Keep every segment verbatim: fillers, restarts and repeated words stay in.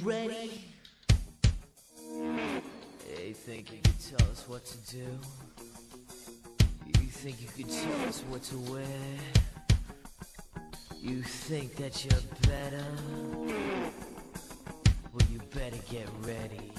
ready? You think you could tell us what to do? You think you could tell us what to wear? You think that you're better? Well, you better get ready.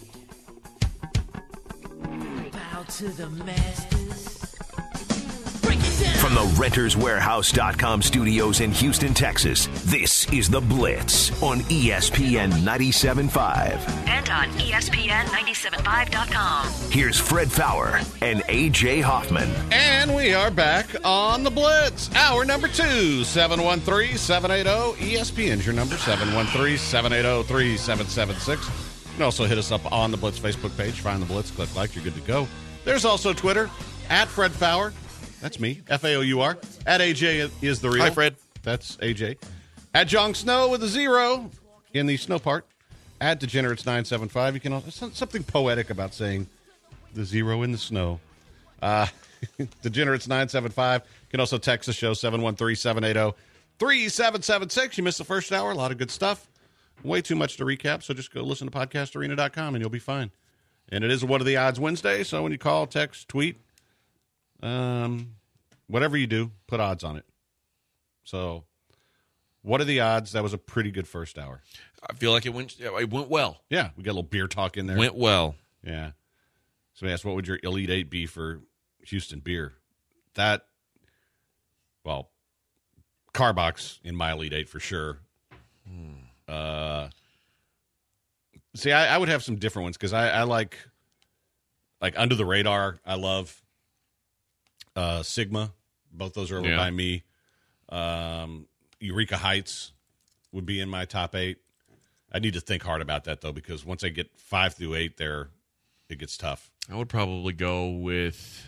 Bow to the masters. From the Renters Warehouse dot com studios in Houston, Texas, this is The Blitz on E S P N ninety-seven point five. And on E S P N ninety-seven point five dot com. Here's Fred Faour and A J Hoffman. And we are back on The Blitz. Hour number two, seven one three, seven eight zero, E S P N's your number, seven one three, seven eight zero, three seven seven six. You can also hit us up on the Blitz Facebook page. Find The Blitz, click like, you're good to go. There's also Twitter, at Fred Faour. That's me, F A O U R. At A J is the real. Hi, Fred. That's A J. At Jong Snow with a zero in the snow part. At Degenerates nine seven five. You can also, something poetic about saying the zero in the snow. Uh, Degenerates nine seven five. You can also text the show, seven one three, seven eight zero, three seven seven six. You missed the first hour. A lot of good stuff. Way too much to recap, so just go listen to podcast arena dot com and you'll be fine. And it is What Are the Odds Wednesday, so when you call, text, tweet, um, whatever you do, put odds on it. So, what are the odds? That was a pretty good first hour. I feel like it went it went well. Yeah, we got a little beer talk in there. Went well. Yeah. Somebody asked, what would your Elite Eight be for Houston beer? That, well, Carbox in my Elite Eight for sure. Hmm. Uh, see, I, I would have some different ones because I, I like, like Under the Radar. I love uh, Sigma. Both those are over yeah. by me. Um, Eureka Heights would be in my top eight. I need to think hard about that, though, because once I get five through eight there, it gets tough. I would probably go with,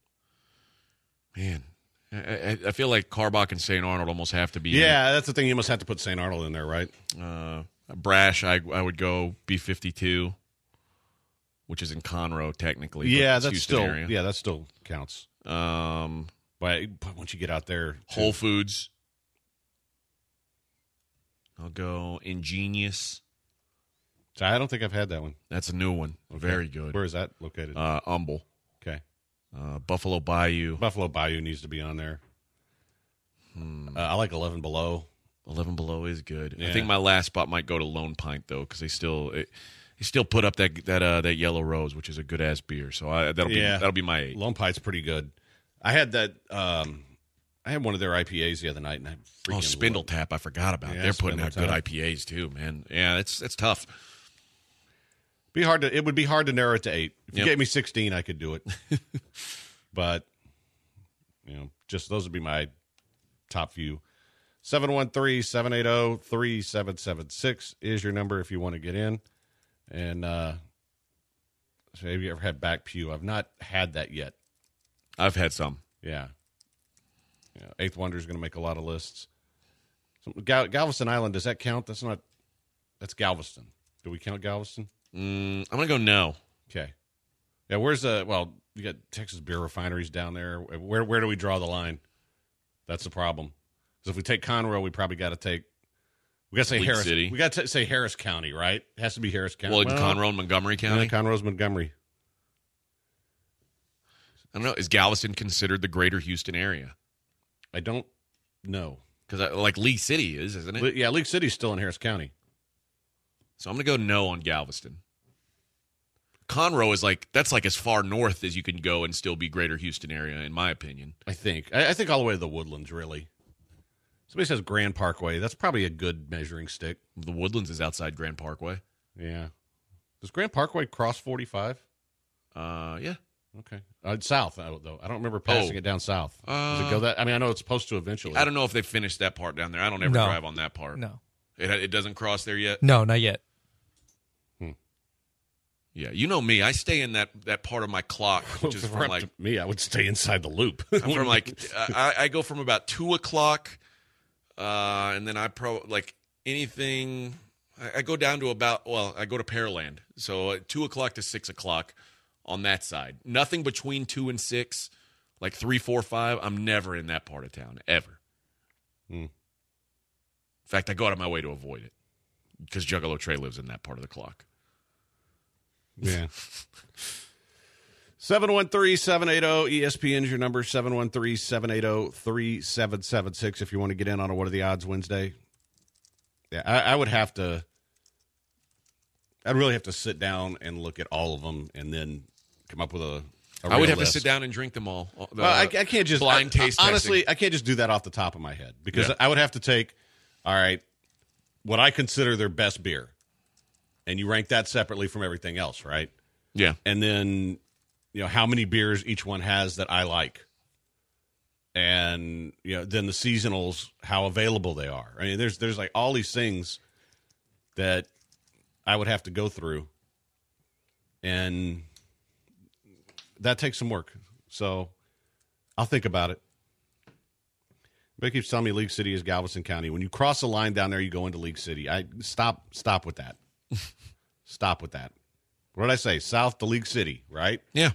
man, I, I feel like Carbach and Saint Arnold almost have to be Yeah, in. That's the thing. You must have to put Saint Arnold in there, right? Uh, Brash, I I would go B fifty-two, which is in Conroe, technically. Yeah, that's Houston still area. yeah, that still counts. Um, but, but once you get out there, too. Whole Foods. I'll go Ingenious. So I don't think I've had that one. That's a new one. Okay. Very good. Where is that located? Uh, Humble. Okay. Uh, Buffalo Bayou. Buffalo Bayou needs to be on there. Hmm. Uh, I like eleven Below. eleven Below is good. Yeah. I think my last spot might go to Lone Pint though, because they still it, they still put up that that uh, that Yellow Rose, which is a good ass beer. So I, that'll yeah. be that'll be my eight. Lone Pint's pretty good. I had that. Um, I had one of their I P As the other night, and I freaking oh Spindle loved. Tap. I forgot about. Yeah, They're putting Spindle out Tap. good I P As too, man. Yeah, it's it's tough. Be hard to. It would be hard to narrow it to eight. If you Yep. gave me sixteen, I could do it. But you know, just those would be my top few. seven one three, seven eight zero, three seven seven six is your number if you want to get in. And uh, so have you ever had back pew? I've not had that yet. I've had some. Yeah. Yeah. Eighth Wonder is going to make a lot of lists. So, Gal- Galveston Island, does that count? That's not. That's Galveston. Do we count Galveston? Mm, I'm gonna go no. Okay. Yeah. Where's the? Well, you got Texas beer refineries down there. Where where do we draw the line? That's the problem. Because if we take Conroe, we probably got to take. We got to say League Harris. City. We got to say Harris County, right? It has to be Harris County. Well, in Conroe and Montgomery County. Yeah, Conroe's Montgomery. I don't know. Is Galveston considered the greater Houston area? I don't know. Because like League City is, isn't it? Le- yeah, League City's still in Harris County. So I'm going to go no on Galveston. Conroe is like, that's like as far north as you can go and still be greater Houston area, in my opinion. I think. I, I think all the way to the Woodlands, really. Somebody says Grand Parkway. That's probably a good measuring stick. The Woodlands is outside Grand Parkway. Yeah. Does Grand Parkway cross forty-five? Uh, yeah. Okay. Uh, south, though. I don't remember passing Oh. it down south. Does Uh, it go that? I mean, I know it's supposed to eventually. I don't know if they finished that part down there. I don't ever No. drive on that part. No. It, it doesn't cross there yet? No, not yet. Yeah, you know me. I stay in that, that part of my clock, which is If it were from up like to me, I would stay inside the loop. I'm from like I, I go from about two o'clock, uh, and then I pro like anything. I, I go down to about well, I go to Pearland, so uh, two o'clock to six o'clock on that side. Nothing between two and six, like three, four, five. I'm never in that part of town ever. Hmm. In fact, I go out of my way to avoid it. because Juggalo Trey lives in that part of the clock. Yeah. seven one three, seven eight zero, E S P N is your number, seven one three, seven eight zero, three seven seven six if you want to get in on a What Are the Odds Wednesday. Yeah, I, I would have to, I'd really have to sit down and look at all of them and then come up with a, a I would real have list. to sit down and drink them all. The Well, I, I can't just, blind I, taste honestly, testing. I can't just do that off the top of my head because Yeah. I would have to take, all right, what I consider their best beer, and you rank that separately from everything else, right? Yeah. And then, you know, how many beers each one has that I like. And, you know, then the seasonals, how available they are. I mean, there's there's like all these things that I would have to go through. And that takes some work. So I'll think about it. But keeps telling me League City is Galveston County. When you cross the line down there, you go into League City. I stop stop with that. Stop with that. What did I say? South to League City, right? Yeah.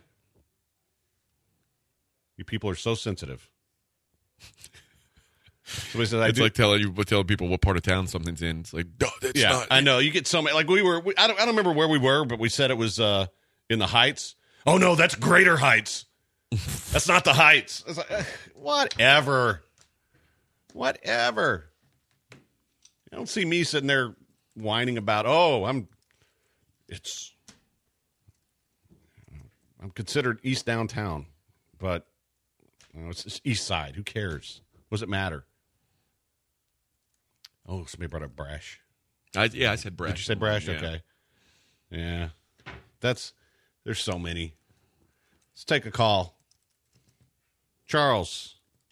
You people are so sensitive. Somebody says, I It's do. like telling you, telling people what part of town something's in. It's like, no, that's Yeah, not. I know. You get so many. Like we were, we, I, don't, I don't remember where we were, but we said it was uh, in the Heights. Oh, no, that's Greater Heights. That's not the Heights. It's like, ugh, whatever. Whatever. You don't see me sitting there whining about, oh, I'm, it's, I'm considered East Downtown, but you know, it's, it's East Side. Who cares? What does it matter? Oh, somebody brought up Brash. I, yeah, I said Brash. Did you say Brash? Yeah. Okay. Yeah. That's, there's so many. Let's take a call. Charles.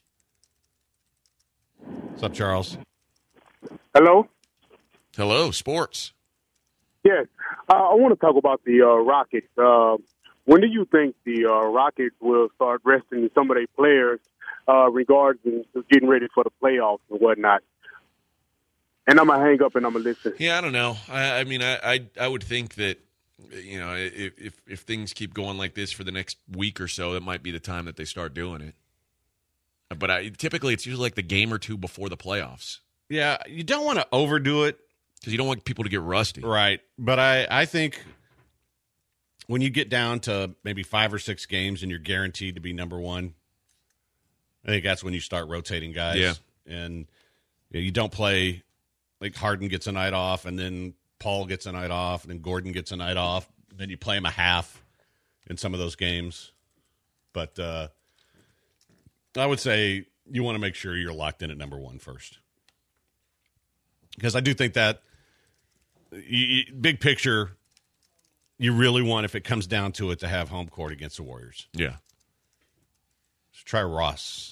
What's up, Charles? Hello? Hello, sports. Yes. Uh, I want to talk about the uh, Rockets. Uh, when do you think the uh, Rockets will start resting some of their players uh, regarding getting ready for the playoffs and whatnot? And I'm going to hang up and I'm going to listen. Yeah, I don't know. I, I mean, I, I I would think that, you know, if, if if things keep going like this for the next week or so, that might be the time that they start doing it. But I, typically, it's usually like the game or two before the playoffs Yeah, you don't want to overdo it. because you don't want people to get rusty. Right. But I, I think when you get down to maybe five or six games and you're guaranteed to be number one, I think that's when you start rotating guys. Yeah. And you know, you don't play like Harden gets a night off and then Paul gets a night off and then Gordon gets a night off. Then you play him a half in some of those games. But uh, I would say you want to make sure you're locked in at number one first. Because I do think that you, you, big picture, you really want, if it comes down to it, to have home court against the Warriors. Yeah. Let's try Ross.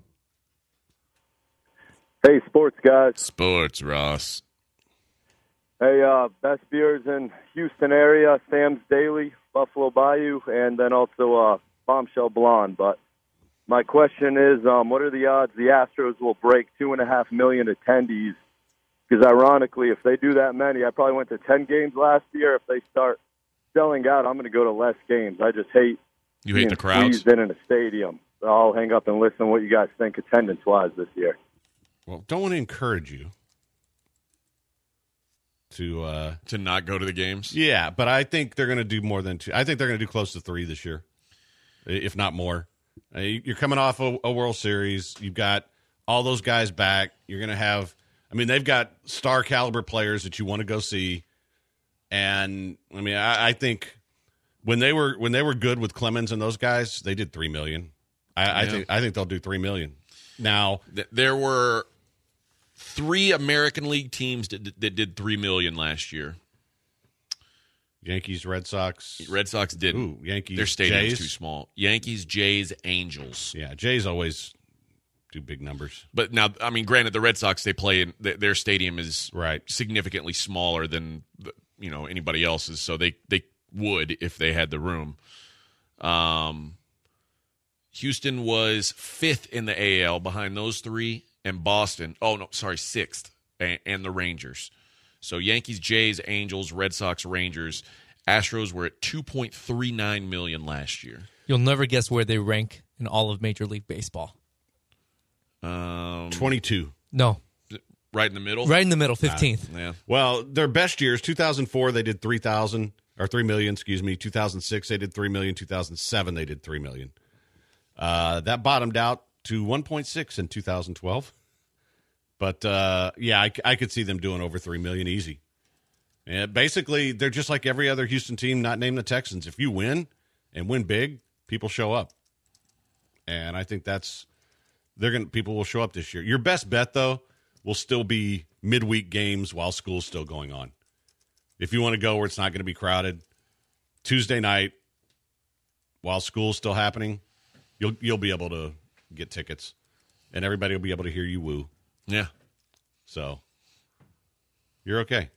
Hey, sports guys. Sports, Ross. Hey, uh, best beers in Houston area, Sam's Daily, Buffalo Bayou, and then also uh, Bombshell Blonde. But my question is, um, what are the odds the Astros will break two and a half million attendees? Because ironically, if they do that many, I probably went to ten games last year. If they start selling out, I'm going to go to less games. I just hate You hate being the crowds? squeezed in in a stadium. So I'll hang up and listen to what you guys think attendance-wise this year. Well, don't want to encourage you to. Uh, To not go to the games? yeah, but I think they're going to do more than two. I think they're going to do close to three this year, if not more. Uh, You're coming off a, a World Series. You've got all those guys back. You're going to have. I mean, they've got star caliber players that you want to go see, and I mean, I, I think when they were when they were good with Clemens and those guys, they did three million. I, I Yeah. think I think they'll do three million. Now, Th- There were three American League teams that, that did three million dollars last year. Yankees, Red Sox, Red Sox didn't. Ooh, Yankees, Their stadium's Jays. too small. Yankees, Jays, Angels. Yeah, Jays always do big numbers. But now, I mean, granted, the Red Sox, they play in th- their stadium is Right. significantly smaller than the, you know anybody else's, so they they would if they had the room. Um, Houston was fifth in the A L behind those three, and Boston. Oh no, sorry, sixth, and, and the Rangers. So Yankees, Jays, Angels, Red Sox, Rangers. Astros were at two point three nine million last year. You'll never guess where they rank in all of Major League Baseball. Um, twenty-two. No, right in the middle. Right in the middle, fifteenth. Yeah. Well, their best years, two thousand four, they did three thousand, or three million, excuse me. two thousand six, they did three million. two thousand seven, they did three million. Uh, that bottomed out to one point six in two thousand twelve. But, uh, yeah, I, I could see them doing over three million easy. And basically, they're just like every other Houston team not named the Texans. If you win and win big, people show up. And I think that's they're going to people will show up this year. Your best bet, though, will still be midweek games while school's still going on. If you want to go where it's not going to be crowded, Tuesday night while school's still happening, you'll you'll be able to get tickets, and everybody will be able to hear you woo. Yeah. So you're okay.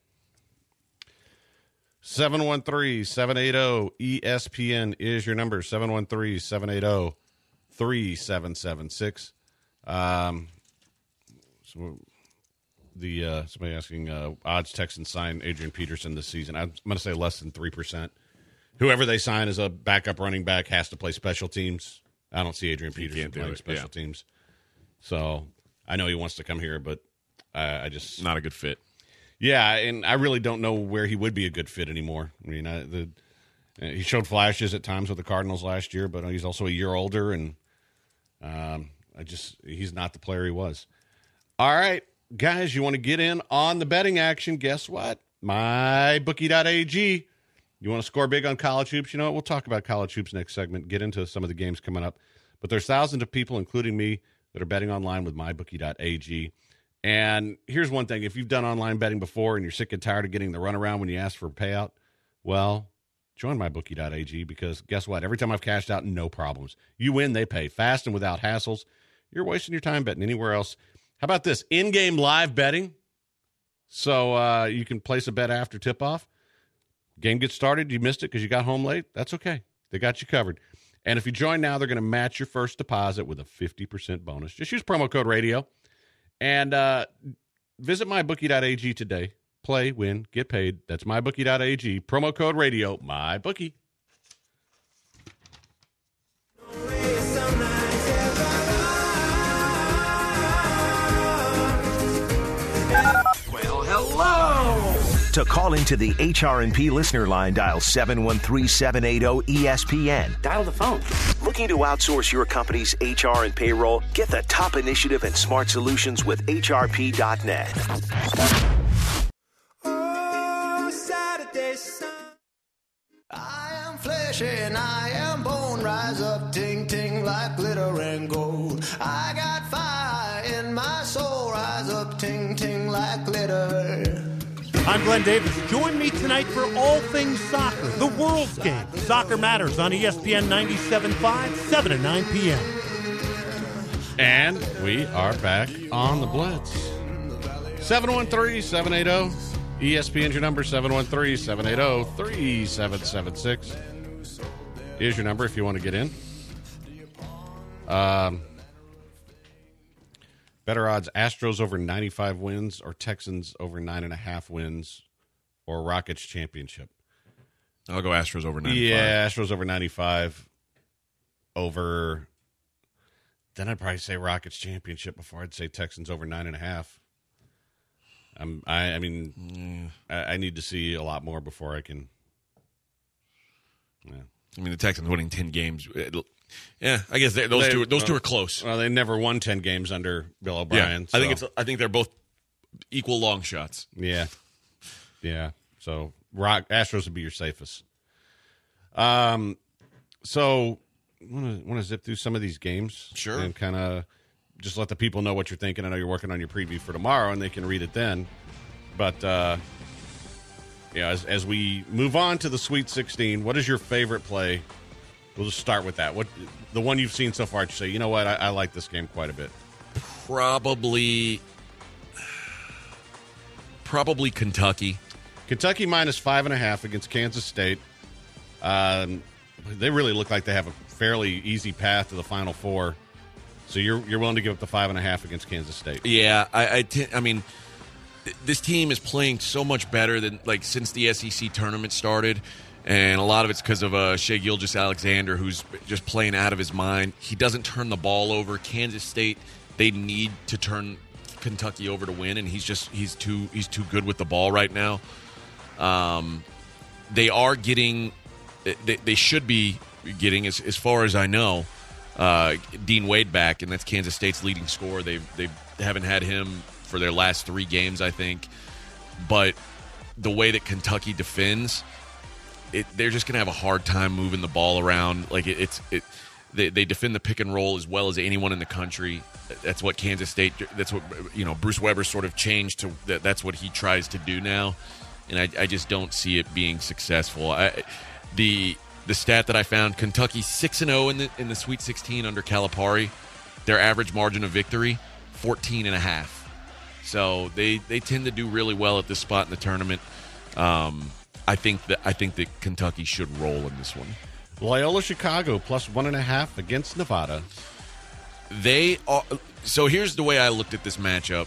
seven one three, seven eight zero, E S P N is your number, seven one three, seven eight zero, three seven seven six. Um, so the uh, somebody asking, uh, odds Texans sign Adrian Peterson this season. I'm going to say less than three percent. Whoever they sign as a backup running back has to play special teams. I don't see Adrian Peterson playing special yeah. teams. So I know he wants to come here, but uh, I just not a good fit. Yeah, and I really don't know where he would be a good fit anymore. I mean, I, the, he showed flashes at times with the Cardinals last year, but he's also a year older, and um, I just he's not the player he was. All right, guys, you want to get in on the betting action? Guess what? my bookie dot a g. You want to score big on college hoops? You know what? We'll talk about college hoops next segment, get into some of the games coming up. But there's thousands of people, including me, that are betting online with my bookie dot a g. And here's one thing. If you've done online betting before and you're sick and tired of getting the runaround when you ask for a payout, well, join my bookie dot a g because guess what? Every time I've cashed out, no problems. You win, they pay. Fast and without hassles. You're wasting your time betting anywhere else. How about this? In-game live betting. So uh, you can place a bet after tip-off. Game gets started. You missed it because you got home late. That's okay. They got you covered. And if you join now, they're going to match your first deposit with a fifty percent bonus. Just use promo code radio. And uh, visit my bookie dot a g today. Play, win, get paid. That's my bookie dot a g. Promo code radio, MyBookie. Well, hello. To call into the H R and P listener line, dial seven one three, seven eight zero, E S P N. Dial the phone. Looking to outsource your company's H R and payroll? Get the top initiative and smart solutions with H R P dot net. Oh, Saturday sun. I am flesh and I am bone. Rise up, ting ting like glitter and gold. I got fire in my soul. Rise up, ting ting like glitter. I'm Glenn Davis. Join me tonight for all things soccer, the World's Game. Soccer Matters on E S P N ninety-seven point five, seven to nine p.m. And we are back on the Blitz. seven one three, seven eight zero, E S P N's your number, seven one three, seven eight zero, three seven seven six. Here's your number if you want to get in. Um, better odds, Astros over ninety-five wins or Texans over nine and a half wins or Rockets championship. I'll go Astros over ninety-five. Yeah, Astros over ninety-five over... Then I'd probably say Rockets championship before I'd say Texans over nine and a half. I'm, I, I mean, mm. I, I need to see a lot more before I can... Yeah. I mean, the Texans winning ten games... It'll, Yeah, I guess they, those they, two those uh, two are close. Well, they never won ten games under Bill O'Brien. Yeah, so. I think it's I think they're both equal long shots. Yeah, yeah. So Rock Astros would be your safest. Um, so want to want to zip through some of these games, sure, and kind of just let the people know what you're thinking. I know you're working on your preview for tomorrow, and they can read it then. But uh, yeah, as as we move on to the Sweet sixteen, what is your favorite play? We'll just start with that. What the one you've seen so far? To say, you know what, I, I like this game quite a bit. Probably, probably Kentucky. Kentucky minus five and a half against Kansas State. Um, they really look like they have a fairly easy path to the Final Four. So you're you're willing to give up the five and a half against Kansas State? Yeah, I I, t- I mean, this team is playing so much better than like since the S E C tournament started. And a lot of it's because of uh, Shai Gilgeous-Alexander, who's just playing out of his mind. He doesn't turn the ball over. Kansas State, they need to turn Kentucky over to win, and he's just he's too he's too good with the ball right now. Um, they are getting they, they should be getting as as far as I know, uh, Dean Wade back, and that's Kansas State's leading scorer. They they haven't had him for their last three games, I think, but the way that Kentucky defends, it, they're just going to have a hard time moving the ball around. Like it, it's it. They, they defend the pick and roll as well as anyone in the country. That's what Kansas State. That's what you know. Bruce Weber sort of changed to. That, that's what he tries to do now, and I, I just don't see it being successful. I, the the stat that I found: Kentucky six and zero in the in the Sweet sixteen under Calipari. Their average margin of victory fourteen and a half. So they, they tend to do really well at this spot in the tournament. Um, I think that I think that Kentucky should roll in this one. Loyola Chicago plus one and a half against Nevada. They are, so here's the way I looked at this matchup.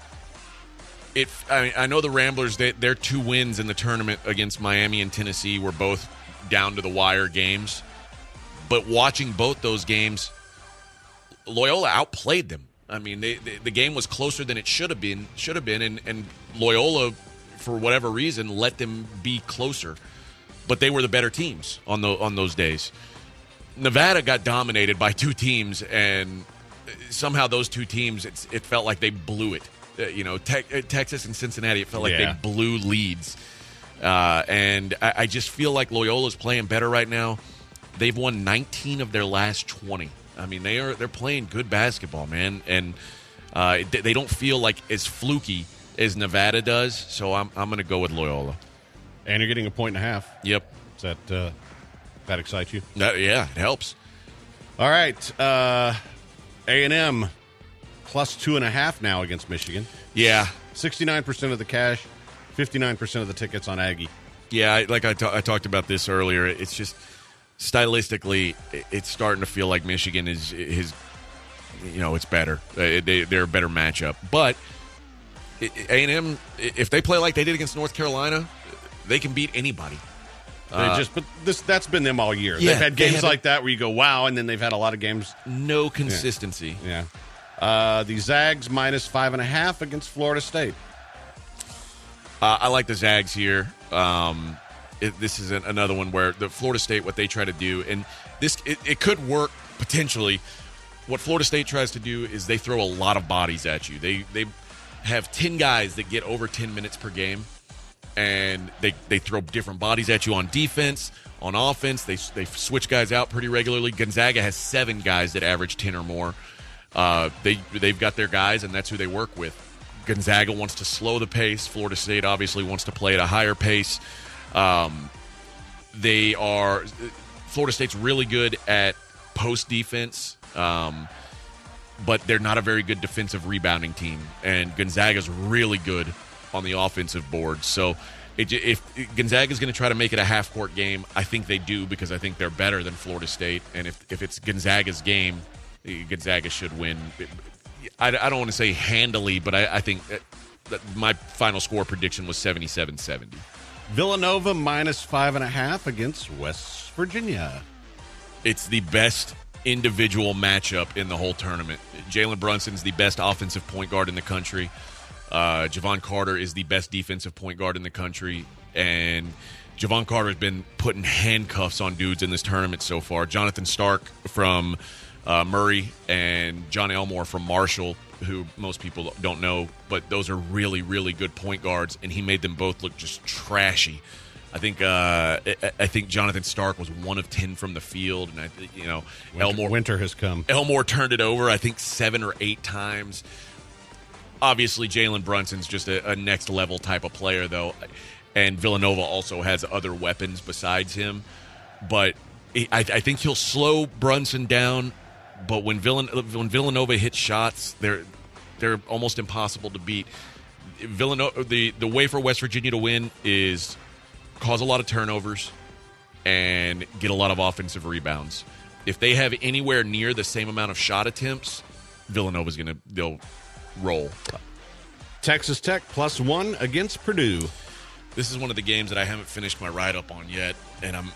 It I mean, I know the Ramblers, they, their two wins in the tournament against Miami and Tennessee were both down to the wire games. But watching both those games, Loyola outplayed them. I mean, they, they, the game was closer than it should have been. Should have been, and, and Loyola, for whatever reason, let them be closer. But they were the better teams on the on those days. Nevada got dominated by two teams, and somehow those two teams, it's, it felt like they blew it. Uh, you know, te- Texas and Cincinnati, it felt like yeah. they blew leads. Uh, and I, I just feel like Loyola's playing better right now. They've won nineteen of their last twenty. I mean, they are they're playing good basketball, man, and uh, they don't feel like as fluky as Nevada does. So I'm I'm going to go with Loyola. And you're getting a point and a half. Yep. Does that uh, that excite you? That, yeah, it helps. All right, uh, A and M plus two and a half now against Michigan. Yeah, sixty-nine percent of the cash, fifty-nine percent of the tickets on Aggie. Yeah, I, like I, ta- I talked about this earlier. It's just. Stylistically, it's starting to feel like Michigan is his. You know, it's better. They, they're a better matchup. But A and M, if they play like they did against North Carolina, they can beat anybody. They uh, just, but this that's been them all year. Yeah, they've had they games have like that where you go, wow, and then they've had a lot of games. No consistency. Yeah. yeah. Uh, the Zags minus five and a half against Florida State. Uh, I like the Zags here. Um, It, this is an, another one where the Florida State, what they try to do, and this it, it could work potentially. What Florida State tries to do is they throw a lot of bodies at you. They they have ten guys that get over ten minutes per game, and they, they throw different bodies at you on defense, on offense. They they switch guys out pretty regularly. Gonzaga has seven guys that average ten or more. Uh, they they've got their guys, and that's who they work with. Gonzaga wants to slow the pace. Florida State obviously wants to play at a higher pace. Um, they are Florida State's really good at post defense, um, but they're not a very good defensive rebounding team. And Gonzaga's really good on the offensive board. So it, if Gonzaga's going to try to make it a half court game, I think they do because I think they're better than Florida State. And if if it's Gonzaga's game, Gonzaga should win. I, I don't want to say handily, but I, I think that, that my final score prediction was seventy-seven seventy. Villanova minus five and a half against West Virginia. It's the best individual matchup in the whole tournament. Jalen Brunson's the best offensive point guard in the country. Uh, Javon Carter is the best defensive point guard in the country. And Javon Carter has been putting handcuffs on dudes in this tournament so far. Jonathan Stark from uh, Murray and John Elmore from Marshall, who most people don't know, but those are really, really good point guards, and he made them both look just trashy. I think uh, I think Jonathan Stark was one of ten from the field, and I, you know, Winter, Elmore winter has come. Elmore turned it over, I think seven or eight times. Obviously, Jalen Brunson's just a, a next level type of player, though, and Villanova also has other weapons besides him. But I, I think he'll slow Brunson down. But when Villan- when Villanova hits shots, they're they're almost impossible to beat. Villanova, the, the way for West Virginia to win is cause a lot of turnovers and get a lot of offensive rebounds. If they have anywhere near the same amount of shot attempts, Villanova's gonna they'll roll. Texas Tech plus one against Purdue. This is one of the games that I haven't finished my write up on yet, and I'm.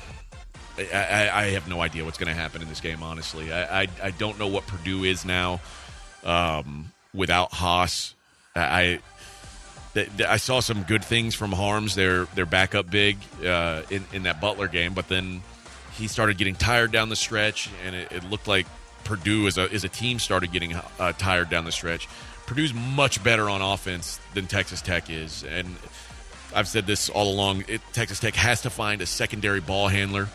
I, I have no idea what's going to happen in this game, honestly. I, I I don't know what Purdue is now. Um, without Haas. I I, I saw some good things from Harms, their their backup big uh, in in that Butler game, but then he started getting tired down the stretch, and it, it looked like Purdue as a as a team started getting uh, tired down the stretch. Purdue's much better on offense than Texas Tech is, and I've said this all along. It, Texas Tech has to find a secondary ball handler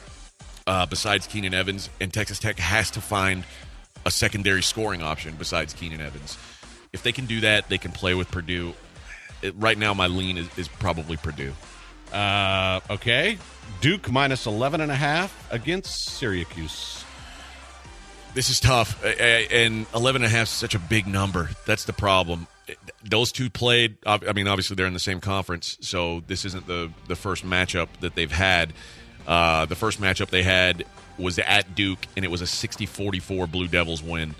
uh, besides Keenan Evans, and Texas Tech has to find a secondary scoring option besides Keenan Evans. If they can do that, they can play with Purdue. It, right now, my lean is, is probably Purdue. Uh, okay. Duke minus eleven and a half against Syracuse. This is tough, and eleven and a half is such a big number. That's the problem. Those two played, I mean, obviously they're in the same conference, so this isn't the, the first matchup that they've had. Uh, the first matchup they had was at Duke, and it was a sixty forty-four Blue Devils win.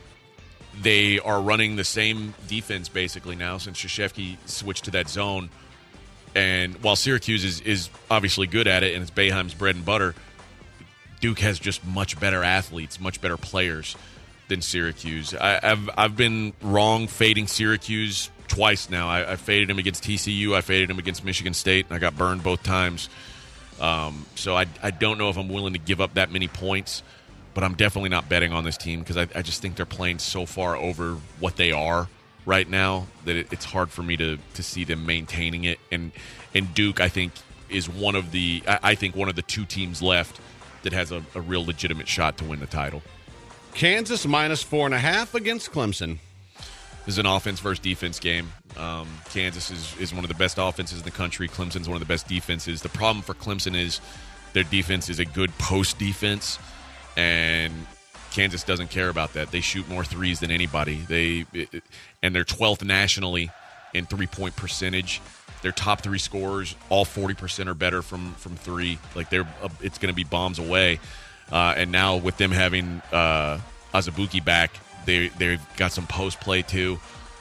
They are running the same defense basically now since Krzyzewski switched to that zone. And while Syracuse is, is obviously good at it, and it's Boeheim's bread and butter, Duke has just much better athletes, much better players than Syracuse. I, I've I've been wrong fading Syracuse twice now. I, I faded him against T C U. I faded him against Michigan State, and I got burned both times. Um, so I, I don't know if I'm willing to give up that many points, but I'm definitely not betting on this team because I, I just think they're playing so far over what they are right now that it, it's hard for me to, to see them maintaining it. And and Duke, I think, is one of the I, I think one of the two teams left that has a, a real legitimate shot to win the title. Kansas minus four and a half against Clemson. This is an offense versus defense game. Um, Kansas is, is one of the best offenses in the country. Clemson's one of the best defenses. The problem for Clemson is their defense is a good post defense, and Kansas doesn't care about that. They shoot more threes than anybody. They it, and they're twelfth nationally in three-point percentage. Their top three scorers, all forty percent or better from, from three. Like they're, uh, it's going to be bombs away. Uh, and now with them having uh, Azubuike back, they they've got some post play too.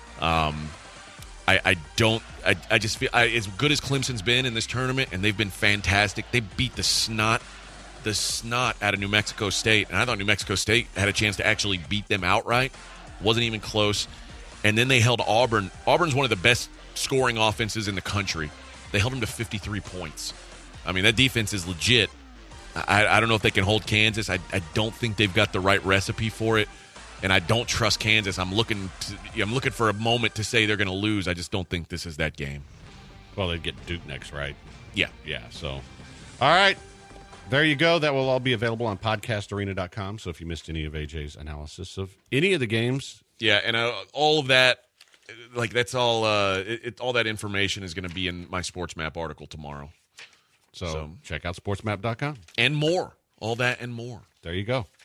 Um, I, I don't. I, I just feel I, as good as Clemson's been in this tournament, and they've been fantastic. They beat the snot, the snot out of New Mexico State, and I thought New Mexico State had a chance to actually beat them outright. Wasn't even close. And then they held Auburn. Auburn's one of the best scoring offenses in the country. They held them to fifty-three points. I mean, that defense is legit. I, I don't know if they can hold Kansas. I, I don't think they've got the right recipe for it, and I don't trust Kansas. I'm looking to, I'm looking for a moment to say they're going to lose. I just don't think this is that game. Well, they'd get Duke next, right? Yeah. Yeah, so. All right. There you go. That will all be available on podcast arena dot com, so if you missed any of A J's analysis of any of the games. Yeah, and uh, all of that, like that's all, uh, it, it, all that information is going to be in my Sports Map article tomorrow. So, So- check out sports map dot com. And more. All that and more. There you go.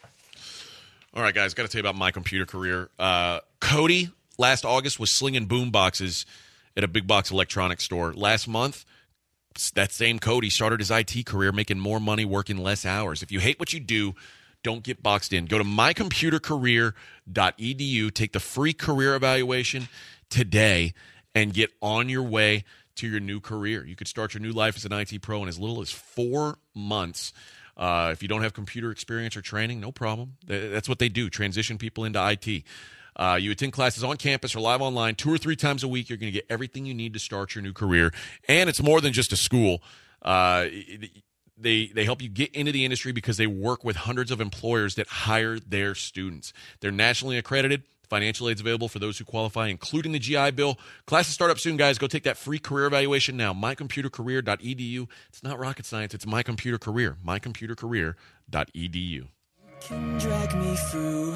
All right, guys, got to tell you about my computer career. Uh, Cody, last August, was slinging boom boxes at a big box electronics store. Last month, that same Cody started his I T career making more money working less hours. If you hate what you do, don't get boxed in. Go to my computer career dot e d u, take the free career evaluation today, and get on your way to your new career. You could start your new life as an I T pro in as little as four months. Uh, if you don't have computer experience or training, no problem. That's what they do, transition people into I T. Uh, you attend classes on campus or live online two or three times a week. You're going to get everything you need to start your new career. And it's more than just a school. Uh, they they help you get into the industry because they work with hundreds of employers that hire their students. They're nationally accredited. Financial aid's available for those who qualify, including the G I Bill. Classes start up soon, guys. Go take that free career evaluation now. my computer career dot e d u. It's not rocket science. It's My Computer Career. my computer career dot e d u. Can drag me through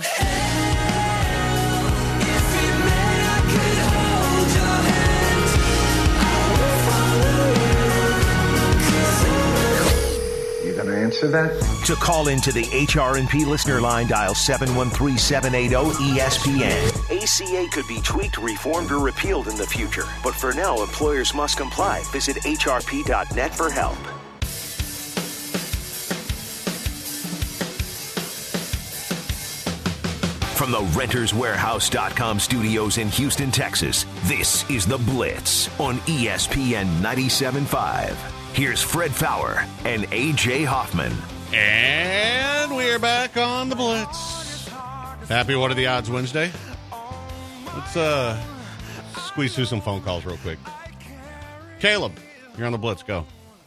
hell. If it meant I could hold your hand, I would follow you. 'Cause I'm You gonna answer that? To call into the H R and P listener line, dial seven one three, seven eight zero, E S P N. A C A could be tweaked, reformed, or repealed in the future. But for now, employers must comply. Visit H R P dot net for help. From the Renters Warehouse dot com studios in Houston, Texas, this is The Blitz on E S P N ninety-seven point five. Here's Fred Fowler and A J Hoffman. And we're back on The Blitz. Happy What Are the Odds Wednesday. Let's uh, squeeze through some phone calls real quick. Caleb, you're on the Blitz. Go.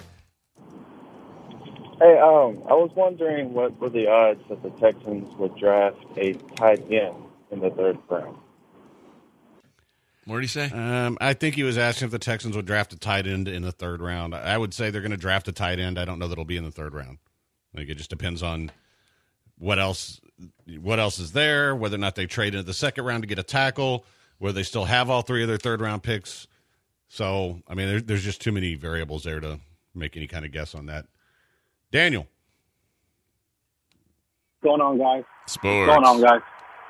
Hey, um, I was wondering what were the odds that the Texans would draft a tight end in the third round? What did he say? Um, I think he was asking if the Texans would draft a tight end in the third round. I would say they're going to draft a tight end. I don't know that it'll be in the third round. Like, it just depends on what else what else is there, whether or not they trade into the second round to get a tackle, whether they still have all three of their third-round picks. So, I mean, there, there's just too many variables there to make any kind of guess on that. Daniel. What's going on, guys? Sports. What's going on, guys?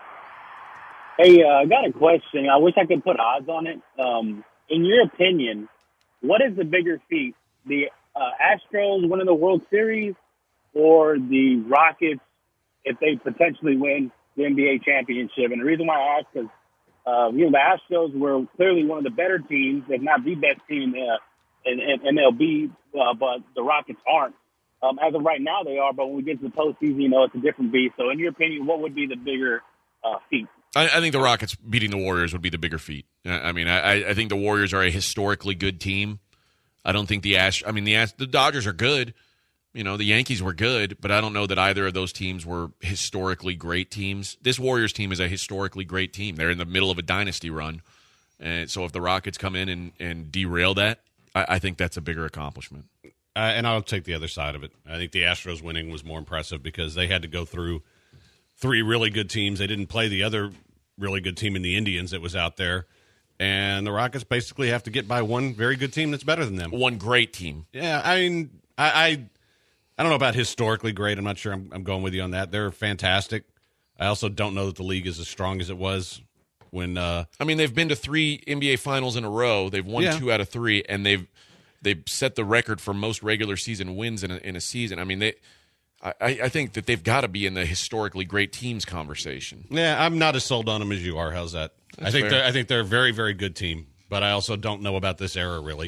Hey, uh, I got a question. I wish I could put odds on it. Um, in your opinion, what is the bigger feat, the uh, Astros winning the World Series or the Rockets if they potentially win the N B A championship? And the reason why I ask is, uh, you know, the Astros were clearly one of the better teams, if not the best team uh, in, in M L B, uh, but the Rockets aren't. Um, as of right now, they are, but when we get to the postseason, you know, it's a different beast. So in your opinion, what would be the bigger uh, feat? I, I think the Rockets beating the Warriors would be the bigger feat. I, I mean, I, I think the Warriors are a historically good team. I don't think the Ash. I mean, the the Dodgers are good. You know, the Yankees were good, but I don't know that either of those teams were historically great teams. This Warriors team is a historically great team. They're in the middle of a dynasty run. And so if the Rockets come in and, and derail that, I, I think that's a bigger accomplishment. Uh, and I'll take the other side of it. I think the Astros winning was more impressive because they had to go through three really good teams. They didn't play the other really good team in the Indians that was out there. And the Rockets basically have to get by one very good team that's better than them. One great team. Yeah, I mean, I... I I don't know about historically great. I'm not sure I'm, I'm going with you on that. They're fantastic. I also don't know that the league is as strong as it was when. Uh, I mean, they've been to three N B A finals in a row. They've won yeah. two out of three, and they've they've set the record for most regular season wins in a, in a season. I mean, they. I, I think that they've got to be in the historically great teams conversation. Yeah, I'm not as sold on them as you are. How's that? That's I think fair. they're, I think they're a very, very good team, but I also don't know about this era really.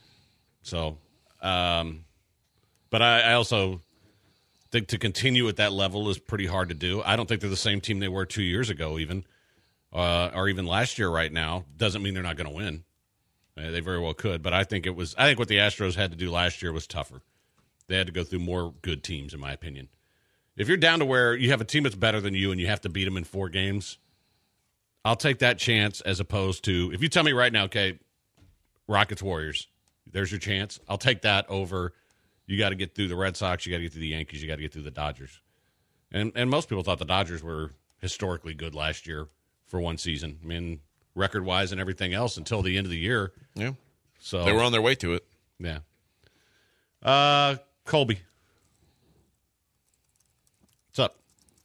So. Um, But I, I also think to continue at that level is pretty hard to do. I don't think they're the same team they were two years ago even, uh, or even last year right now. Doesn't mean they're not going to win. Uh, they very well could. But I think it was. I think what the Astros had to do last year was tougher. They had to go through more good teams, in my opinion. If you're down to where you have a team that's better than you and you have to beat them in four games, I'll take that chance as opposed to, if you tell me right now, okay, Rockets, Warriors, there's your chance. I'll take that over. You got to get through the Red Sox. You got to get through the Yankees. You got to get through the Dodgers. And and most people thought the Dodgers were historically good last year for one season. I mean, record-wise and everything else until the end of the year. Yeah. So they were on their way to it. Yeah. Uh, Colby. What's up?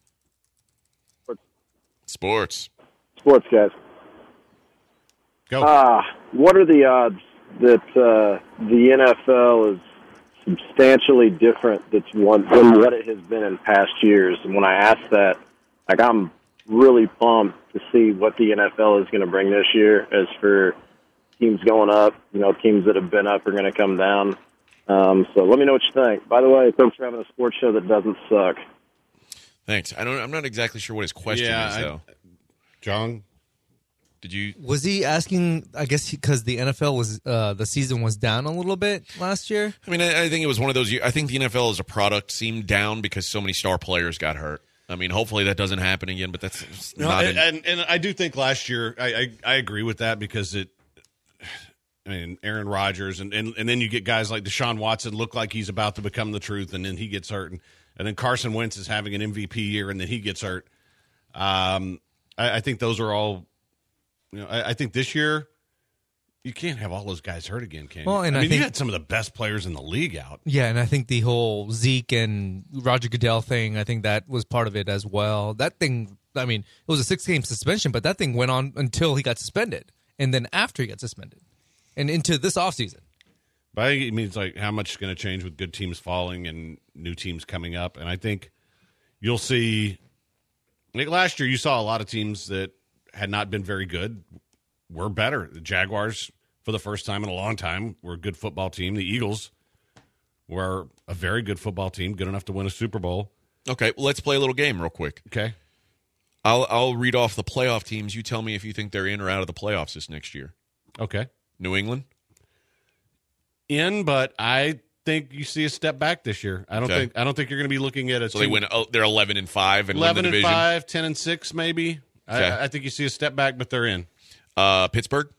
Sports. Sports, guys. Go. Uh, what are the odds that uh, the N F L is substantially different that's one, than what it has been in past years? And when I ask that, like, I'm really pumped to see what the N F L is going to bring this year as for teams going up. You know, teams that have been up are going to come down. Um, so let me know what you think. By the way, thanks for having a sports show that doesn't suck. Thanks. I don't. I'm not exactly sure what his question Yeah, is, I- though. John? Did you? Was he asking, I guess, because the N F L was, uh, the season was down a little bit last year? I mean, I, I think it was one of those. I think the N F L as a product seemed down because so many star players got hurt. I mean, hopefully that doesn't happen again, but that's it's No, not. and, an, and and I do think last year I, I, I agree with that because it. I mean, Aaron Rodgers and, and and then you get guys like Deshaun Watson look like he's about to become the truth, and then he gets hurt, and, and then Carson Wentz is having an M V P year, and then he gets hurt. Um, I, I think those are all. You know, I, I think this year you can't have all those guys hurt again, can you? Well, and I I mean, think- you had some of the best players in the league out. Yeah, and I think the whole Zeke and Roger Goodell thing, I think that was part of it as well. That thing, I mean, it was a six-game suspension, but that thing went on until he got suspended, and then after he got suspended, and into this offseason. But I think it means like how much is going to change with good teams falling and new teams coming up. And I think you'll see, like last year, you saw a lot of teams that had not been very good were better. The Jaguars, for the first time in a long time, were a good football team. The Eagles were a very good football team, good enough to win a Super Bowl. okay, well, let's play a little game real quick. Okay. I'll I'll read off the playoff teams. You tell me if you think they're in or out of the playoffs this next year. Okay. New England? In, but I think you see a step back this year. I don't Okay. think I don't think you're going to be looking at a So two, they win. Oh, they're eleven and five and eleven win the and division. five, ten and six, maybe. Okay. I, I think you see a step back, but they're in. Uh, Pittsburgh?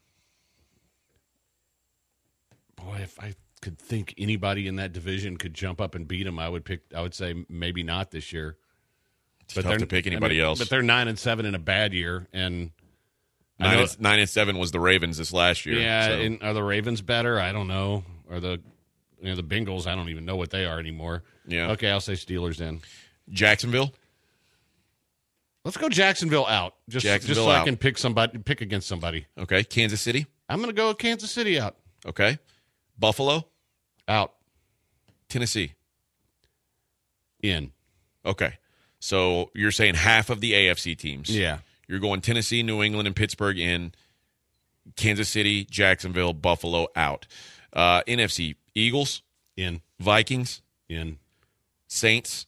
Boy, if I could think anybody in that division could jump up and beat them, I would pick. I would say maybe not this year. It's But tough they're- to pick I anybody mean, else. But they're nine and seven in a bad year, and I Nine know- and, nine and seven was the Ravens this last year. yeah. so. And are the Ravens better? I don't know. Are the you know the Bengals? I don't even know what they are anymore. Yeah. Okay, I'll say Steelers in. Jacksonville? Let's go Jacksonville out. Just, Jacksonville just so out. I can pick somebody, pick against somebody. Okay. Kansas City? I'm going to go Kansas City out. Okay. Buffalo? Out. Tennessee? In. Okay. So you're saying half of the A F C teams. Yeah. You're going Tennessee, New England, and Pittsburgh in. Kansas City, Jacksonville, Buffalo out. Uh, N F C, Eagles? In. Vikings? In. Saints?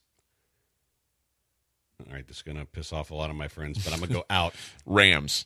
All right, this is going to piss off a lot of my friends, but I'm going to go out. Rams?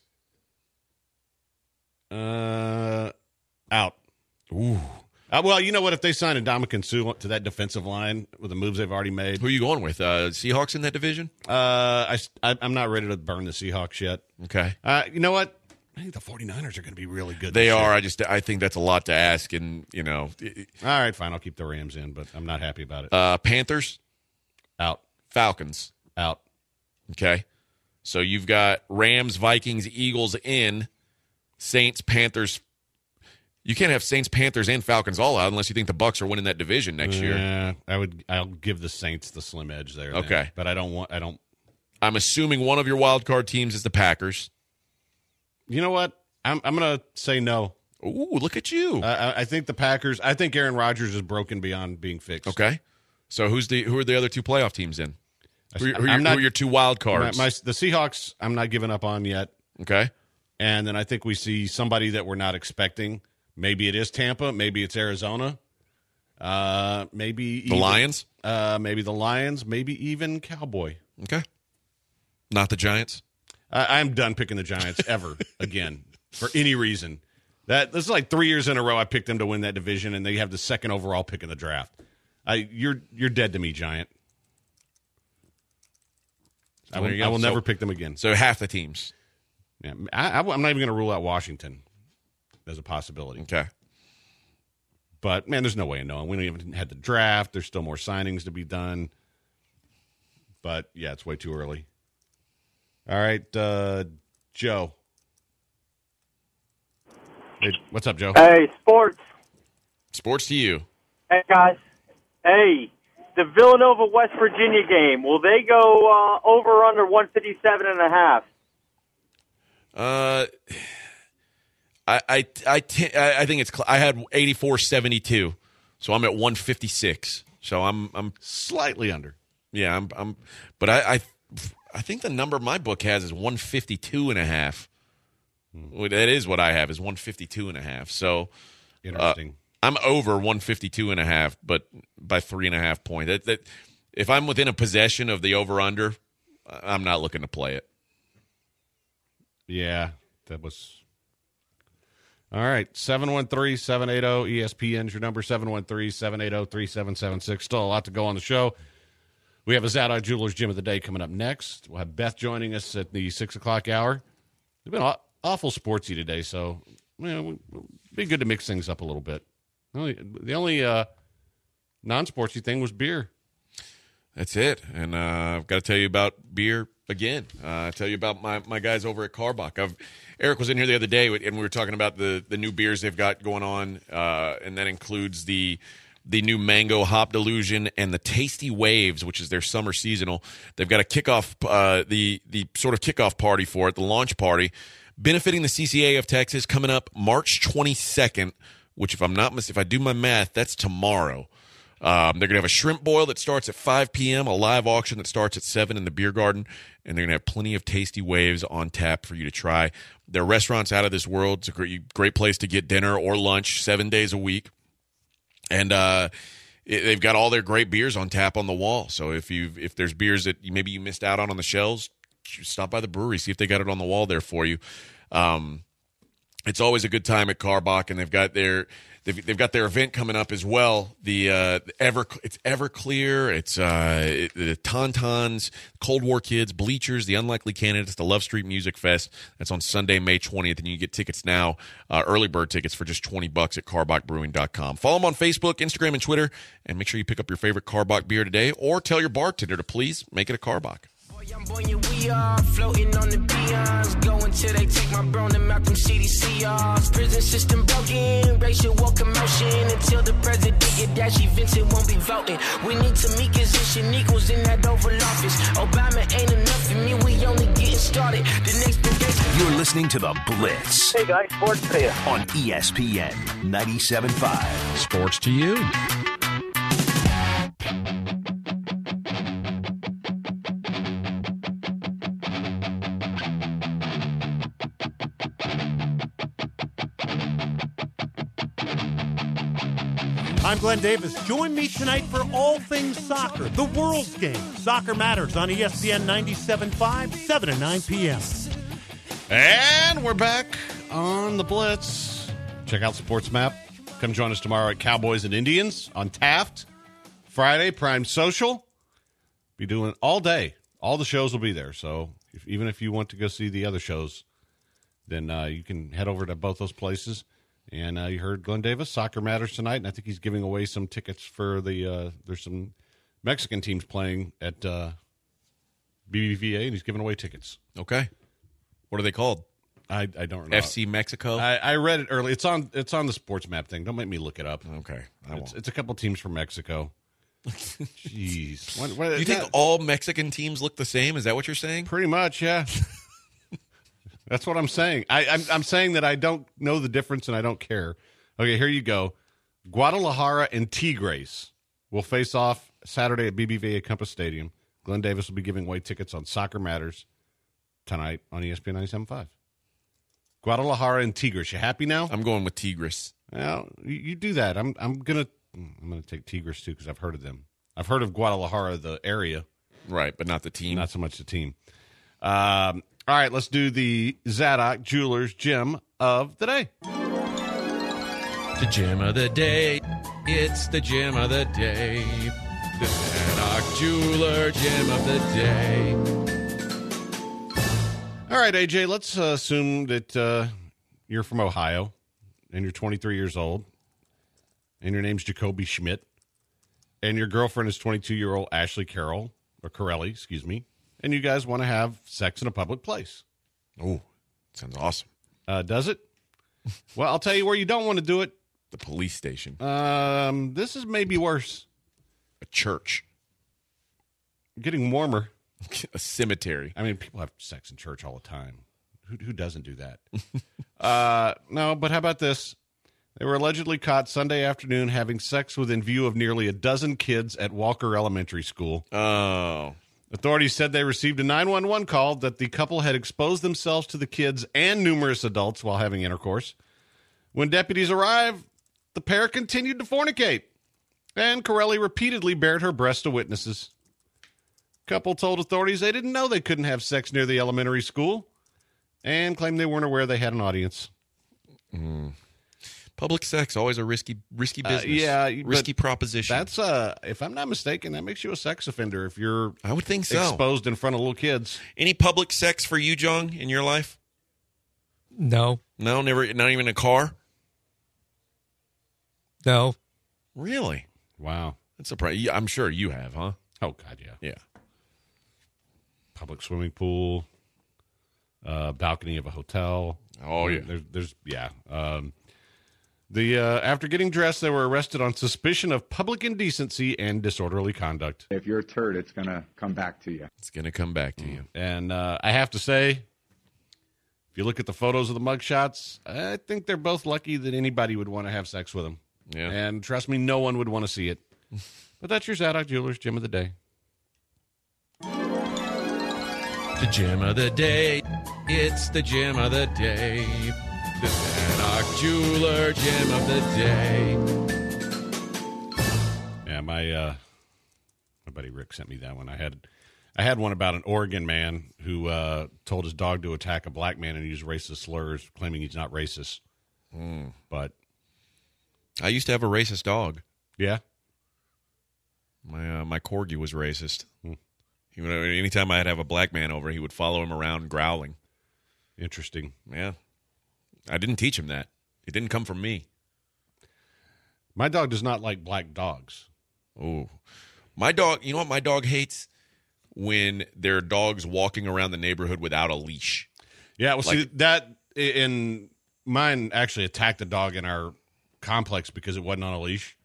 Uh, out. Ooh. Uh, well, you know what? If they sign Ndamukong Suh to that defensive line with the moves they've already made, Who are you going with? Uh, Seahawks in that division? uh, I, I, I'm not ready to burn the Seahawks yet. Okay. Uh, you know what? I think the 49ers are going to be really good. They this are. year. I just I think that's a lot to ask, and you know, it- All right, fine. I'll keep the Rams in, but I'm not happy about it. uh, Panthers, out. Falcons. Out. Okay, so you've got Rams, Vikings, Eagles in, Saints, Panthers. You can't have Saints, Panthers, and Falcons all out unless you think the Bucks are winning that division next year. Yeah, I would. I'll give the Saints the slim edge there. then. Okay. but I don't want. I don't. I'm assuming one of your wild card teams is the Packers. You know what? I'm. I'm going to say no. Ooh, look at you. I, I- I think the Packers. I think Aaron Rodgers is broken beyond being fixed. Okay, so who's the who are the other two playoff teams in? Who, are- who, are I'm your- not- who are your two wild My, cards? my, the Seahawks. I'm not giving up on yet. Okay, And then I think we see somebody that we're not expecting. Maybe it is Tampa. Maybe it's Arizona. Uh, maybe the even- Lions. Uh, maybe the Lions. Maybe even Cowboy. Okay, not the Giants. I, I'm done picking the Giants ever again for any reason. That this is like three years in a row I picked them to win that division, and they have the second overall pick in the draft. I you're you're dead to me, Giant. I There will, you go. I will So- never pick them again. So half the teams. Yeah, I, I, I'm not even going to rule out Washington as a possibility. Okay. But man, there's no way of knowing. We don't even had the draft. There's still more signings to be done. But yeah, it's way too early. All right, uh, Joe. Hey, what's up, Joe? Hey, sports. Sports to you. Hey, guys. Hey, the Villanova West Virginia game, will they go uh, over or under one fifty-seven and a half? Uh, I I I, t- I think it's cl- I had eighty-four seventy-two, so I'm at one fifty-six. So I'm I'm slightly under. Yeah, I'm I'm, but I I, I think the number my book has is one fifty-two and a half. Well, that is what I have is one fifty-two and a half. So interesting. Uh, I'm over one fifty-two and a half, but by three and a half point. That, that if I'm within a possession of the over under, I'm not looking to play it. Yeah, that was. All right, seven one three, seven eight zero, E S P N is your number, seven one three, seven eight zero, three seven seven six. Still a lot to go on the show. We have a Zadok Jewelers Gym of the Day coming up next. We'll have Beth joining us at the six o'clock hour. We've been aw- awful sportsy today, so you know, it'd be good to mix things up a little bit. The only, the only uh, non-sportsy thing was beer. That's it. And uh, I've got to tell you about beer again. Uh, tell you about my, my guys over at Karbach. I've, Eric was in here the other day, and we were talking about the, the new beers they've got going on, uh, and that includes the the new Mango Hop Delusion and the Tasty Waves, which is their summer seasonal. They've got a kickoff, uh, the the sort of kickoff party for it, the launch party, benefiting the C C A of Texas, coming up March twenty-second, which if I'm not mis- if I do my math, that's tomorrow. Um, they're going to have a shrimp boil that starts at five p.m., a live auction that starts at seven in the beer garden, and they're going to have plenty of Tasty Waves on tap for you to try. Their restaurant's out of this world. It's a great, great place to get dinner or lunch seven days a week. And uh, it, they've got all their great beers on tap on the wall. So if you if there's beers that maybe you missed out on on the shelves, stop by the brewery, see if they got it on the wall there for you. Um, it's always a good time at Karbach, and they've got their they've, they've got their event coming up as well. The uh, Ever it's Everclear, it's uh, it, the Tauntauns, Cold War Kids, Bleachers, the Unlikely Candidates, the Love Street Music Fest. That's on Sunday, May twentieth, and you can get tickets now, uh, early bird tickets for just twenty bucks at karbach brewing dot com. Follow them on Facebook, Instagram, and Twitter, and make sure you pick up your favorite Karbach beer today, or tell your bartender to please make it a Karbach. We are floating on the beyonds, going till they take my bro and Malcolm C D C Rs. Prison system broken, racial war commotion. Until the president get dashy, Vincent won't be voting. We need Tamika's and Shaniqua's in that Oval Office. Obama ain't enough for me, we only getting started. The next brigade. You're listening to The Blitz. Hey guys, sports to you. On E S P N ninety-seven point five. Sports to you. I'm Glenn Davis. Join me tonight for all things soccer, the World's Game. Soccer Matters on E S P N ninety-seven point five, seven to nine p.m. And we're back on the Blitz. Check out Sports Map. Come join us tomorrow at Cowboys and Indians on Taft. Friday, Prime Social. Be doing all day. All the shows will be there. So if, even if you want to go see the other shows, then uh, you can head over to both those places. And uh, you heard Glenn Davis, Soccer Matters tonight, and I think he's giving away some tickets for the uh, – there's some Mexican teams playing at uh, B B V A, and he's giving away tickets. Okay. What are they called? I, I don't know. F C Mexico? I, I read it early. It's on It's on the Sports Map thing. Don't make me look it up. Okay. I It's, won't. it's a couple teams from Mexico. Jeez. What, what, You think that- all Mexican teams look the same? Is that what you're saying? Pretty much, yeah. That's what I'm saying. I, I'm, I'm saying that I don't know the difference and I don't care. Okay, here you go. Guadalajara and Tigres will face off Saturday at B B V A Compass Stadium. Glenn Davis will be giving away tickets on Soccer Matters tonight on E S P N ninety-seven point five. Guadalajara and Tigres. You happy now? I'm going with Tigres. Well, you, you do that. I'm I'm gonna I'm gonna take Tigres too because I've heard of them. I've heard of Guadalajara, the area, right, but not the team. Not so much the team. Um, all right, let's do the Zadok Jewelers Gem of the Day. The gem of the day. It's the gem of the day. The Zadok Jeweler Gem of the Day. All right, A J, let's uh, assume that uh, you're from Ohio and you're twenty-three years old and your name's Jacoby Schmidt and your girlfriend is twenty-two-year-old Ashley Carroll, or Corelli, excuse me, and you guys want to have sex in a public place. Oh, sounds awesome. Uh, does it? Well, I'll tell you where you don't want to do it. The police station. Um, this is maybe worse. A church. Getting warmer. A cemetery. I mean, people have sex in church all the time. Who, who doesn't do that? uh, no, but how about this? They were allegedly caught Sunday afternoon having sex within view of nearly a dozen kids at Walker Elementary School. Oh. Authorities said they received a nine one one call that the couple had exposed themselves to the kids and numerous adults while having intercourse. When deputies arrived, the pair continued to fornicate, and Corelli repeatedly bared her breast to witnesses. Couple told authorities they didn't know they couldn't have sex near the elementary school and claimed they weren't aware they had an audience. Mm. Public sex, always a risky risky business. Uh, yeah. Risky proposition. That's, uh, if I'm not mistaken, that makes you a sex offender if you're I would think so. exposed in front of little kids. Any public sex for you, John, in your life? No. No, never, not even a car? No. Really? Wow. That's surprising. I'm sure you have, huh? Oh, God, yeah. Yeah. Public swimming pool, uh, balcony of a hotel. Oh, yeah. There's, there's yeah. Um, the uh, after getting dressed, they were arrested on suspicion of public indecency and disorderly conduct. If you're a turd, it's going to come back to you. It's going to come back to you. And uh, I have to say, if you look at the photos of the mugshots, I think they're both lucky that anybody would want to have sex with them. Yeah. And trust me, no one would want to see it. But that's your Zadok Jewelers Gem of the Day. The gem of the day. It's the gem of the day. The Zadok Jeweler Gem of the Day. Yeah, my uh, my buddy Rick sent me that one. I had I had one about an Oregon man who uh, told his dog to attack a black man and used racist slurs, claiming he's not racist. Mm. But I used to have a racist dog. Yeah, my uh, my corgi was racist. Hmm. He would, anytime I'd have a black man over, he would follow him around growling. Interesting. Yeah, I didn't teach him that. It didn't come from me. My dog does not like black dogs. Oh, my dog. You know what my dog hates? When there are dogs walking around the neighborhood without a leash. Yeah, well, Like- see, that in mine actually attacked a dog in our complex because it wasn't on a leash,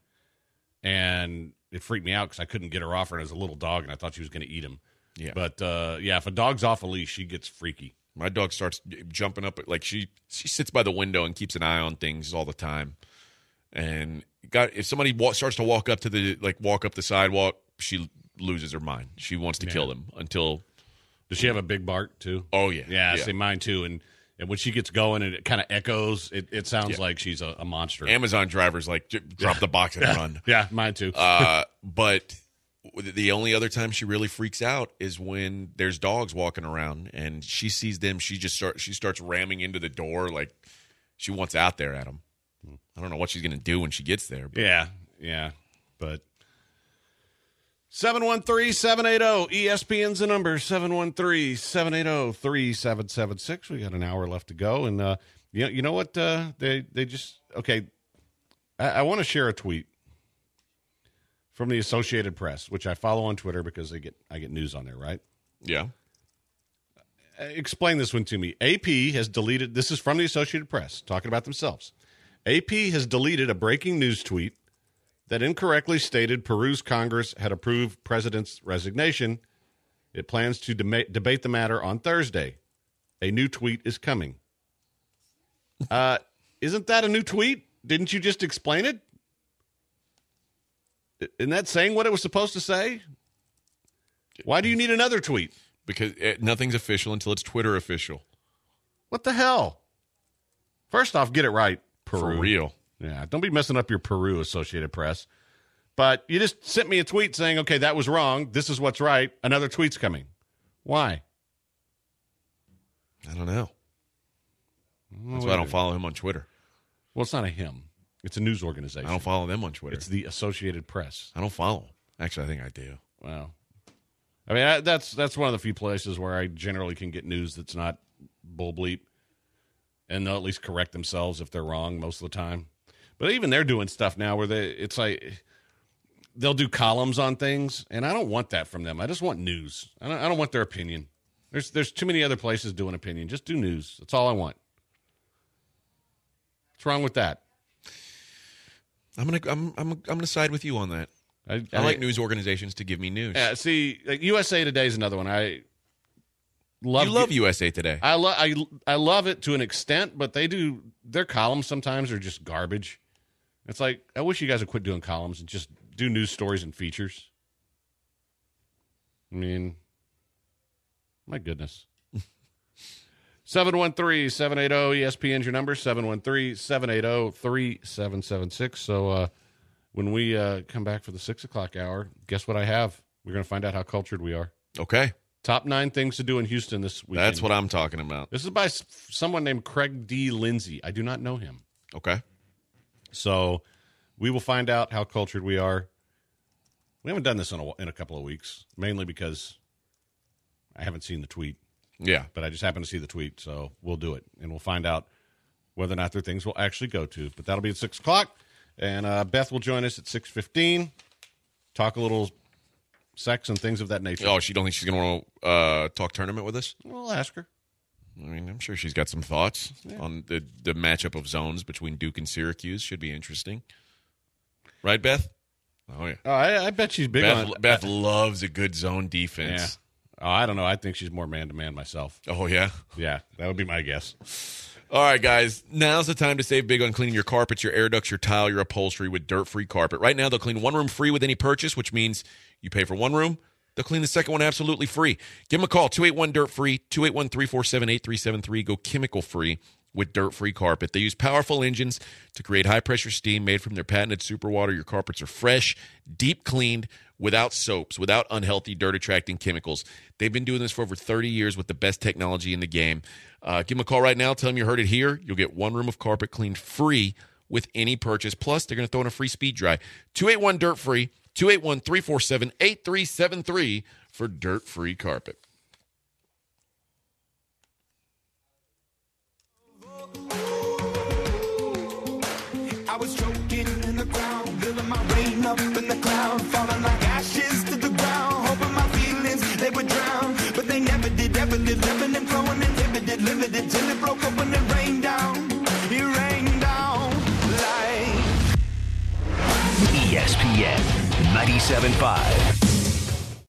and it freaked me out because I couldn't get her off her, and it was a little dog, and I thought she was going to eat him. Yeah. But uh, yeah, if a dog's off a leash, she gets freaky. My dog starts jumping up. Like she, she sits by the window and keeps an eye on things all the time. And got if somebody wa- starts to walk up to the like walk up the sidewalk, she loses her mind. She wants to Yeah. kill them until. Does she have a big bark too? Oh yeah, Yeah, I yeah. say mine too. And, and when she gets going and it kind of echoes, it, it sounds Yeah. like she's a, a monster. Amazon drivers like j- drop the box and Yeah. run. Yeah, mine too. uh, but the only other time she really freaks out is when there's dogs walking around and she sees them. She just start she starts ramming into the door like she wants out there at them. I don't know what she's gonna do when she gets there. But Yeah, yeah. But seven one three, seven eight zero, E S P N's the number, seven one three, seven eight zero, three seven seven six. We got an hour left to go. And uh, you, know, you know what? Uh, they, they just, okay, I, I want to share a tweet from the Associated Press, which I follow on Twitter because they get I get news on there, right? Yeah. Uh, Explain this one to me. A P has deleted, this is from the Associated Press, talking about themselves. A P has deleted a breaking news tweet that incorrectly stated Peru's Congress had approved president's resignation. It plans to dema- debate the matter on Thursday. A new tweet is coming. Uh, isn't that a new tweet? Didn't you just explain it? Isn't that saying what it was supposed to say? Why do you need another tweet? Because it, nothing's official until it's Twitter official. What the hell? First off, get it right, Peru. For real. Yeah, don't be messing up your Peru Associated Press. But you just sent me a tweet saying, okay, that was wrong. This is what's right. Another tweet's coming. Why? I don't know. That's why I don't follow him on Twitter. Well, it's not a him. It's a news organization. I don't follow them on Twitter. It's the Associated Press. I don't follow. Actually, I think I do. Wow. I mean, I, that's that's one of the few places where I generally can get news that's not bull bleep. And they'll at least correct themselves if they're wrong most of the time. But even they're doing stuff now where they it's like they'll do columns on things, and I don't want that from them. I just want news. I don't, I don't want their opinion. There's there's too many other places doing opinion. Just do news. That's all I want. What's wrong with that? I'm gonna I'm I'm I'm gonna side with you on that. I, I, I like news organizations to give me news. Yeah, see, like U S A Today is another one. I love you love U S A Today. I love I I love it to an extent, but they do their columns sometimes are just garbage. It's like I wish you guys would quit doing columns and just do news stories and features. I mean, my goodness. seven one three, seven eight zero, E S P N's your number, seven one three, seven eight zero, three seven seven six. So uh, when we uh, come back for the six o'clock hour, guess what I have? We're going to find out how cultured we are. Okay. Top nine things to do in Houston this weekend. That's what I'm talking about. This is by s- someone named Craig D. Lindsay. I do not know him. Okay. So we will find out how cultured we are. We haven't done this in a, in a couple of weeks, mainly because I haven't seen the tweet. Yeah. But I just happened to see the tweet, so we'll do it. And we'll find out whether or not there are things we'll actually go to. But that'll be at six o'clock. And uh, Beth will join us at six fifteen. Talk a little sex and things of that nature. Oh, she don't think she's going to uh, talk tournament with us? We'll ask her. I mean, I'm sure she's got some thoughts Yeah. on the, the matchup of zones between Duke and Syracuse. Should be interesting. Right, Beth? Oh, yeah. Oh, I, I bet she's big Beth, on it. Beth loves a good zone defense. Yeah. Oh, I don't know. I think she's more man-to-man myself. Oh, yeah? Yeah, that would be my guess. All right, guys. Now's the time to save big on cleaning your carpets, your air ducts, your tile, your upholstery with dirt-free carpet. Right now, they'll clean one room free with any purchase, which means you pay for one room, they'll clean the second one absolutely free. Give them a call, two eight one, dirt free, two eight one, three four seven, eight three seven three. Go chemical-free with dirt-free carpet. They use powerful engines to create high-pressure steam made from their patented superwater. Your carpets are fresh, deep cleaned without soaps, without unhealthy dirt-attracting chemicals. They've been doing this for over thirty years with the best technology in the game. Uh, give them a call right now. Tell them you heard it here. You'll get one room of carpet cleaned free with any purchase. Plus, they're going to throw in a free speed dry. two eight one dirt free, two eight one, three four seven, eight three seven three for dirt-free carpet. I was choking in the ground, building my rain up in the cloud, falling like ashes to the ground, hoping my feelings, they would drown, but they never did, ever did, living and flowing, inhibited, limited, till it broke up and it rained down, it rained down like E S P N ninety-seven point five.